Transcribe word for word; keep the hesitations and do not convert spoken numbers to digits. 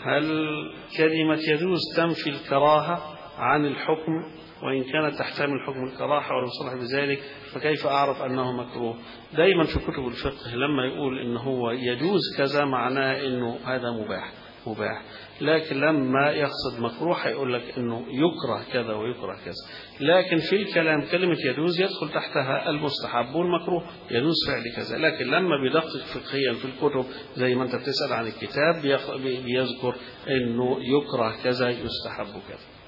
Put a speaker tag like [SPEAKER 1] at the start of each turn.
[SPEAKER 1] هل كلمة يجوز تنفي الكراهة عن الحكم وإن كانت تحتمل حكم الكراهة ولم يصرح بذلك فكيف أعرف أنه مكروه؟ دايما في كتب الفقه لما يقول إن هو يجوز كذا معناه إنه هذا مباح مباح، لكن لما يقصد مكروه هيقول لك إنه يكره كذا ويكره كذا. لكن في الكلام كلمة يجوز يدخل تحتها المستحب والمكروه، يجوز فعل كذا، لكن لما بيدقق فقهيا في الكتب زي ما أنت بتسأل عن الكتاب بيذكر إنه يكره كذا يستحب كذا.